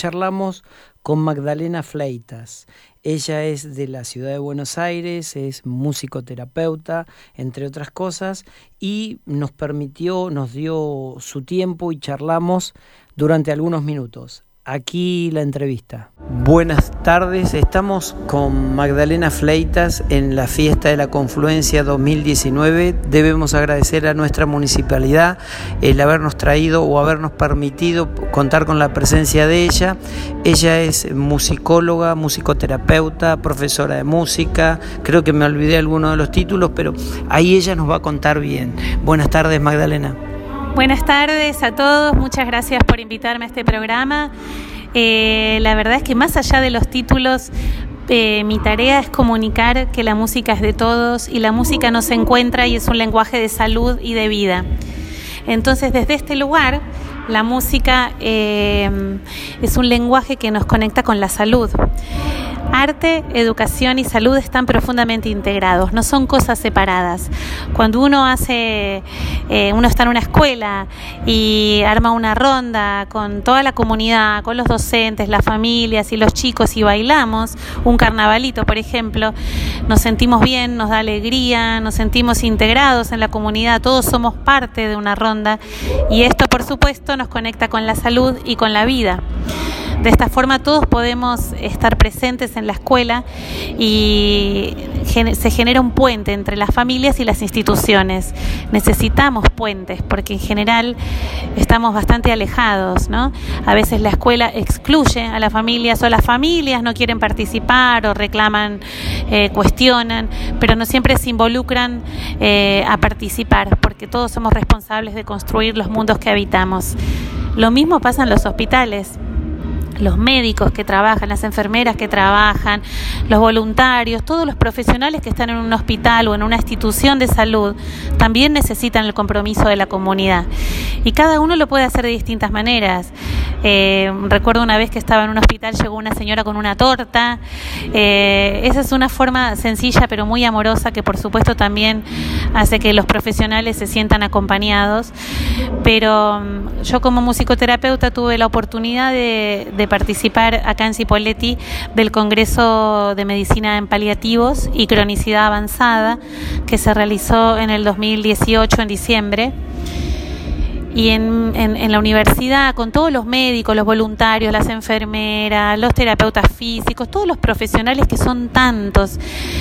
charlamos con Magdalena Fleitas. Ella es de la ciudad de Buenos Aires, es musicoterapeuta, entre otras cosas, y nos dio su tiempo y charlamos durante algunos minutos. Aquí la entrevista. Buenas tardes, estamos con Magdalena Fleitas en la Fiesta de la Confluencia 2019. Debemos agradecer a nuestra municipalidad el habernos traído o habernos permitido contar con la presencia de ella. Ella es musicóloga, musicoterapeuta, profesora de música. Creo que me olvidé algunos de los títulos, pero ahí ella nos va a contar bien. Buenas tardes, Magdalena. Buenas tardes a todos, muchas gracias por invitarme a este programa. La verdad es que más allá de los títulos, mi tarea es comunicar que la música es de todos y la música nos encuentra y es un lenguaje de salud y de vida. Entonces, desde este lugar, la música es un lenguaje que nos conecta con la salud. Arte, educación y salud están profundamente integrados, no son cosas separadas. Cuando uno está en una escuela y arma una ronda con toda la comunidad, con los docentes, las familias y los chicos y bailamos un carnavalito, por ejemplo, nos sentimos bien, nos da alegría, nos sentimos integrados en la comunidad, todos somos parte de una ronda y esto, por supuesto, nos conecta con la salud y con la vida. De esta forma todos podemos estar presentes en la escuela y se genera un puente entre las familias y las instituciones. Necesitamos puentes porque en general estamos bastante alejados, ¿no? A veces la escuela excluye a las familias o las familias no quieren participar o reclaman, cuestionan, pero no siempre se involucran a participar porque todos somos responsables de construir los mundos que habitamos. Lo mismo pasa en los hospitales. Los médicos que trabajan, las enfermeras que trabajan, los voluntarios, todos los profesionales que están en un hospital o en una institución de salud también necesitan el compromiso de la comunidad y cada uno lo puede hacer de distintas maneras. Recuerdo una vez que estaba en un hospital, llegó una señora con una torta. Esa es una forma sencilla pero muy amorosa que por supuesto también hace que los profesionales se sientan acompañados, pero yo como musicoterapeuta tuve la oportunidad de participar acá en Cipolletti del Congreso de Medicina en Paliativos y Cronicidad Avanzada que se realizó en el 2018 en diciembre. Y en la universidad, con todos los médicos, los voluntarios, las enfermeras, los terapeutas físicos, todos los profesionales que son tantos,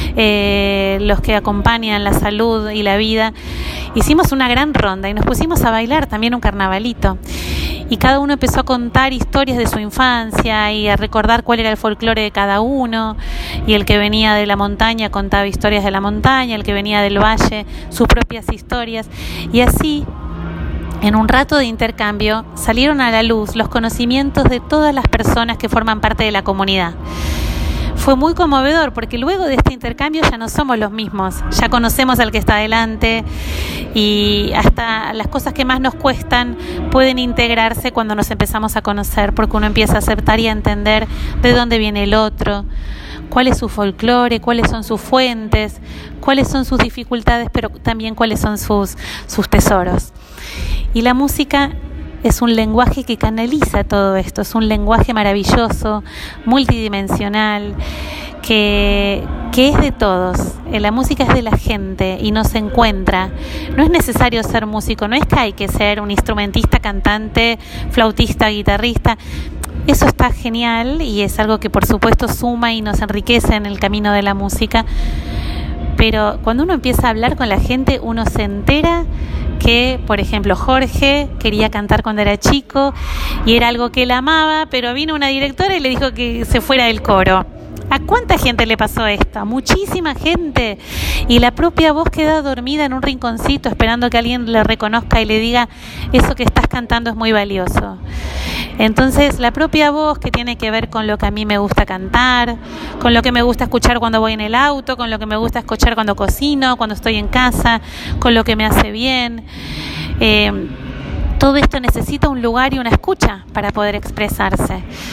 los que acompañan la salud y la vida, hicimos una gran ronda y nos pusimos a bailar también un carnavalito. Y cada uno empezó a contar historias de su infancia y a recordar cuál era el folclore de cada uno. Y el que venía de la montaña contaba historias de la montaña, el que venía del valle, sus propias historias. Y así, en un rato de intercambio, salieron a la luz los conocimientos de todas las personas que forman parte de la comunidad. Fue muy conmovedor porque luego de este intercambio ya no somos los mismos, ya conocemos al que está delante y hasta las cosas que más nos cuestan pueden integrarse cuando nos empezamos a conocer, porque uno empieza a aceptar y a entender de dónde viene el otro, cuál es su folclore, cuáles son sus fuentes, cuáles son sus dificultades, pero también cuáles son sus tesoros. Y la música es un lenguaje que canaliza todo esto, es un lenguaje maravilloso, multidimensional, que es de todos. La música es de la gente y nos encuentra. No es necesario ser músico, no es que hay que ser un instrumentista, cantante, flautista, guitarrista. Eso está genial y es algo que por supuesto suma y nos enriquece en el camino de la música. Pero cuando uno empieza a hablar con la gente, uno se entera que, por ejemplo, Jorge quería cantar cuando era chico y era algo que él amaba, pero vino una directora y le dijo que se fuera del coro. ¿A cuánta gente le pasó esto? A muchísima gente. Y la propia voz queda dormida en un rinconcito esperando que alguien le reconozca y le diga: eso que estás cantando es muy valioso. Entonces, la propia voz, que tiene que ver con lo que a mí me gusta cantar, con lo que me gusta escuchar cuando voy en el auto, con lo que me gusta escuchar cuando cocino, cuando estoy en casa, con lo que me hace bien. Todo esto necesita un lugar y una escucha para poder expresarse.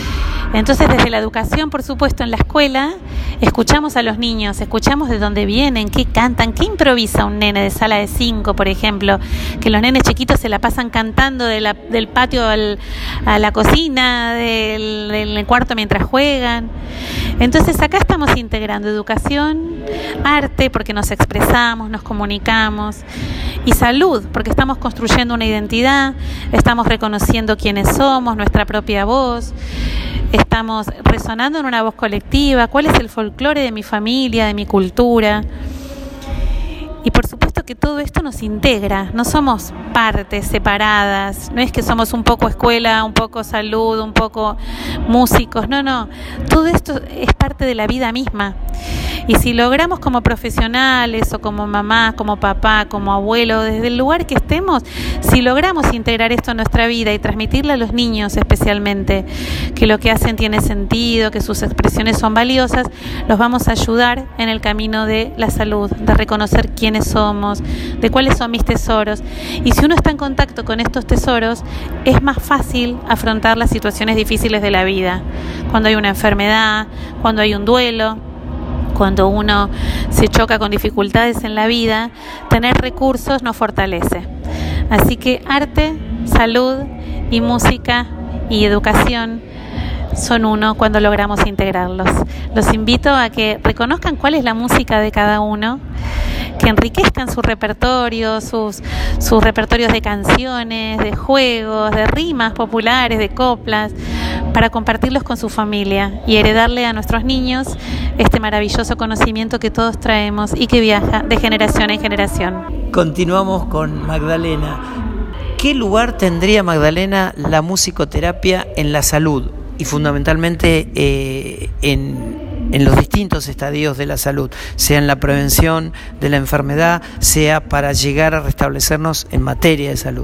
Entonces, desde la educación, por supuesto, en la escuela, escuchamos a los niños, escuchamos de dónde vienen, qué cantan, qué improvisa un nene de sala de 5, por ejemplo, que los nenes chiquitos se la pasan cantando del patio a la cocina, del cuarto mientras juegan. Entonces, acá estamos integrando educación, arte, porque nos expresamos, nos comunicamos, y salud, porque estamos construyendo una identidad, estamos reconociendo quiénes somos, nuestra propia voz, estamos resonando en una voz colectiva, cuál es el folclore de mi familia, de mi cultura. Y por supuesto que todo esto nos integra, no somos partes separadas, no es que somos un poco escuela, un poco salud, un poco músicos, no, todo esto es parte de la vida misma. Y si logramos como profesionales o como mamá, como papá, como abuelo, desde el lugar que estemos, si logramos integrar esto en nuestra vida y transmitirle a los niños especialmente que lo que hacen tiene sentido, que sus expresiones son valiosas, los vamos a ayudar en el camino de la salud, de reconocer quiénes somos, de cuáles son mis tesoros. Y si uno está en contacto con estos tesoros, es más fácil afrontar las situaciones difíciles de la vida. Cuando hay una enfermedad, cuando hay un duelo, cuando uno se choca con dificultades en la vida, tener recursos nos fortalece. Así que arte, salud y música y educación son uno cuando logramos integrarlos. Los invito a que reconozcan cuál es la música de cada uno, que enriquezcan su repertorio, sus repertorios de canciones, de juegos, de rimas populares, de coplas, para compartirlos con su familia y heredarle a nuestros niños este maravilloso conocimiento que todos traemos y que viaja de generación en generación. Continuamos con Magdalena. ¿Qué lugar tendría, Magdalena, la musicoterapia en la salud y fundamentalmente en los distintos estadios de la salud, sea en la prevención de la enfermedad, sea para llegar a restablecernos en materia de salud?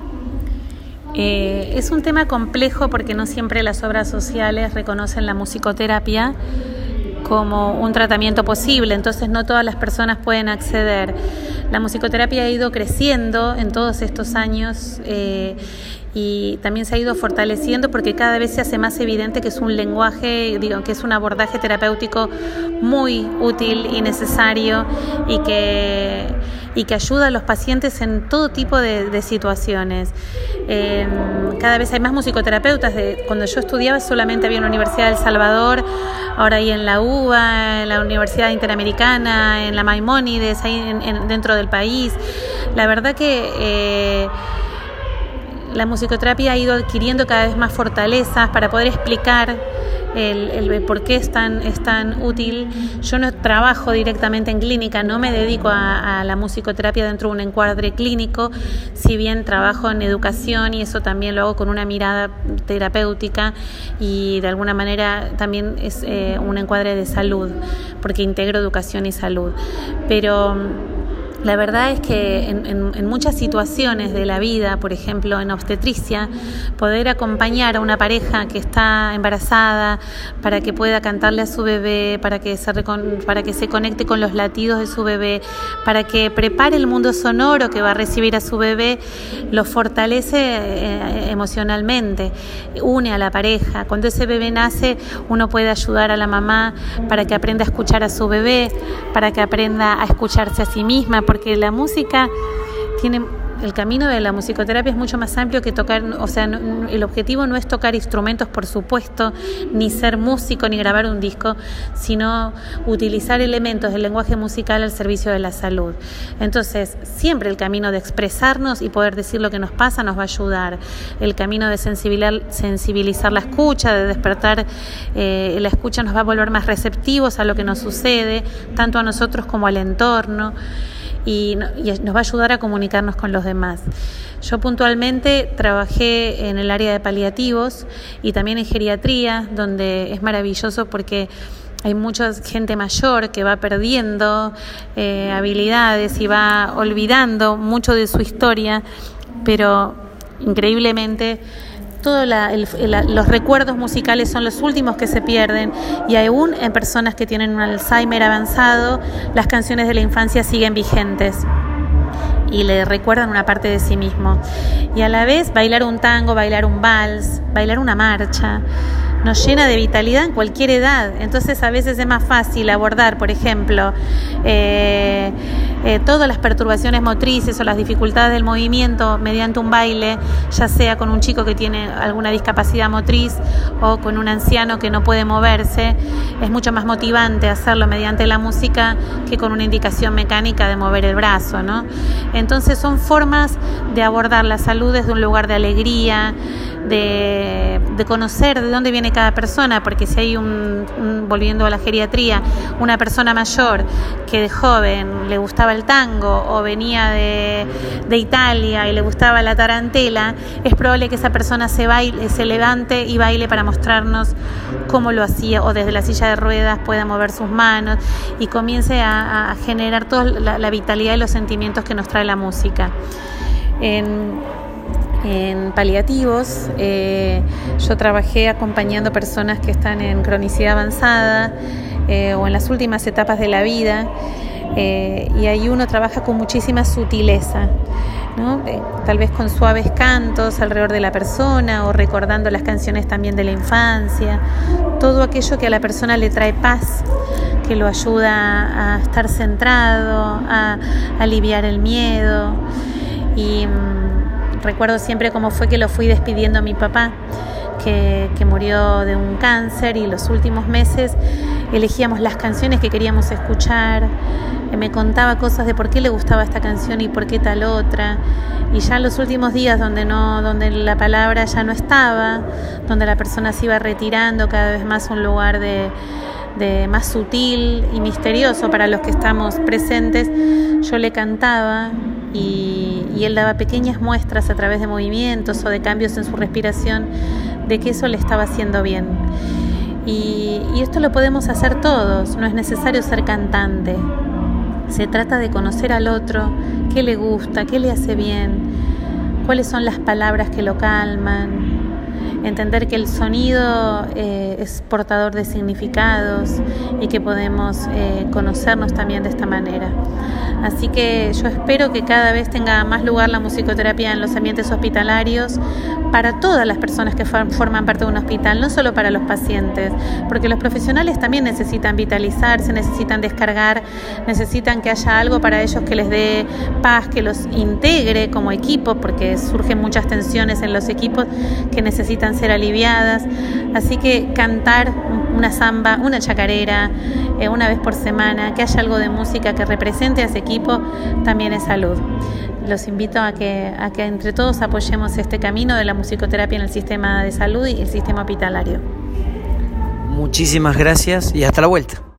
Es un tema complejo porque no siempre las obras sociales reconocen la musicoterapia como un tratamiento posible, entonces no todas las personas pueden acceder. La musicoterapia ha ido creciendo en todos estos años y también se ha ido fortaleciendo porque cada vez se hace más evidente que es un lenguaje, que es un abordaje terapéutico muy útil y necesario y que ayuda a los pacientes en todo tipo de situaciones. Cada vez hay más musicoterapeutas. Cuando yo estudiaba solamente había en la Universidad de El Salvador, ahora hay en la UBA, en la Universidad Interamericana, en la Maimónides, ahí dentro del país. La verdad que la musicoterapia ha ido adquiriendo cada vez más fortalezas para poder explicar el por qué es tan útil. Yo no trabajo directamente en clínica, no me dedico a la musicoterapia dentro de un encuadre clínico, si bien trabajo en educación y eso también lo hago con una mirada terapéutica y de alguna manera también es un encuadre de salud, porque integro educación y salud. Pero la verdad es que en muchas situaciones de la vida, por ejemplo en obstetricia, poder acompañar a una pareja que está embarazada para que pueda cantarle a su bebé, para que se conecte con los latidos de su bebé, para que prepare el mundo sonoro que va a recibir a su bebé, lo fortalece emocionalmente, une a la pareja. Cuando ese bebé nace, uno puede ayudar a la mamá para que aprenda a escuchar a su bebé, para que aprenda a escucharse a sí misma, porque la música tiene... El camino de la musicoterapia es mucho más amplio que tocar, o sea, el objetivo no es tocar instrumentos, por supuesto, ni ser músico, ni grabar un disco, sino utilizar elementos del lenguaje musical al servicio de la salud. Entonces, siempre el camino de expresarnos y poder decir lo que nos pasa nos va a ayudar. El camino de sensibilizar la escucha, de despertar la escucha nos va a volver más receptivos a lo que nos sucede, tanto a nosotros como al entorno. Y nos va a ayudar a comunicarnos con los demás. Yo puntualmente trabajé en el área de paliativos y también en geriatría, donde es maravilloso porque hay mucha gente mayor que va perdiendo habilidades y va olvidando mucho de su historia, pero increíblemente todos los recuerdos musicales son los últimos que se pierden y aún en personas que tienen un Alzheimer avanzado, las canciones de la infancia siguen vigentes y le recuerdan una parte de sí mismo. Y a la vez bailar un tango, bailar un vals, bailar una marcha, nos llena de vitalidad en cualquier edad. Entonces a veces es más fácil abordar, por ejemplo, todas las perturbaciones motrices o las dificultades del movimiento mediante un baile, ya sea con un chico que tiene alguna discapacidad motriz o con un anciano que no puede moverse. Es mucho más motivante hacerlo mediante la música que con una indicación mecánica de mover el brazo, ¿no? Entonces son formas de abordar la salud desde un lugar de alegría, de conocer de dónde viene cada persona, porque si hay volviendo a la geriatría, una persona mayor que de joven le gustaba el tango o venía de Italia y le gustaba la tarantela, es probable que esa persona se levante y baile para mostrarnos cómo lo hacía, o desde la silla de ruedas pueda mover sus manos y comience a generar toda la vitalidad y los sentimientos que nos trae la música. En paliativos, yo trabajé acompañando personas que están en cronicidad avanzada o en las últimas etapas de la vida, y ahí uno trabaja con muchísima sutileza, ¿no? Tal vez con suaves cantos alrededor de la persona o recordando las canciones también de la infancia, todo aquello que a la persona le trae paz, que lo ayuda a estar centrado, a aliviar el miedo. Y recuerdo siempre cómo fue que lo fui despidiendo a mi papá, que murió de un cáncer, y los últimos meses elegíamos las canciones que queríamos escuchar. Me contaba cosas de por qué le gustaba esta canción y por qué tal otra. Y ya en los últimos días donde la palabra ya no estaba, donde la persona se iba retirando cada vez más a un lugar de más sutil y misterioso para los que estamos presentes, yo le cantaba y él daba pequeñas muestras a través de movimientos o de cambios en su respiración de que eso le estaba haciendo bien. Y esto lo podemos hacer todos, no es necesario ser cantante. Se trata de conocer al otro, qué le gusta, qué le hace bien, cuáles son las palabras que lo calman. Entender que el sonido es portador de significados y que podemos conocernos también de esta manera. Así que yo espero que cada vez tenga más lugar la musicoterapia en los ambientes hospitalarios para todas las personas que forman parte de un hospital, no solo para los pacientes, porque los profesionales también necesitan vitalizarse, necesitan descargar, necesitan que haya algo para ellos que les dé paz, que los integre como equipo, porque surgen muchas tensiones en los equipos que necesitan ser aliviadas. Así que cantar una samba, una chacarera, una vez por semana, que haya algo de música que represente a ese equipo, también es salud. Los invito a que entre todos apoyemos este camino de la musicoterapia en el sistema de salud y el sistema hospitalario. Muchísimas gracias y hasta la vuelta.